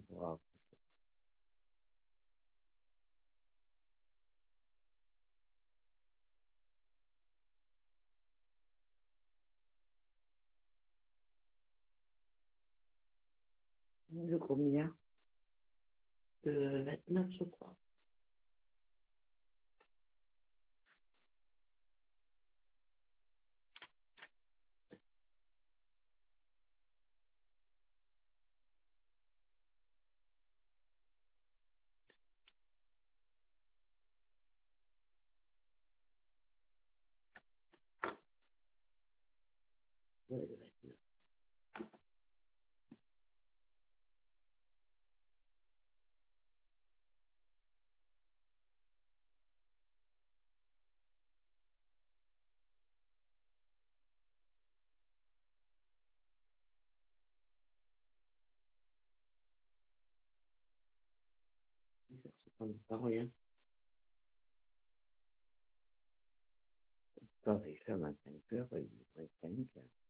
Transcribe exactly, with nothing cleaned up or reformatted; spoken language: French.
Wow. Le combien? De vingt-neuf, je crois. Ouais, le vingt-neuf. Ça me pas rien. Quand j'ai fait à vingt-cinq heures, il me reste cinq heures.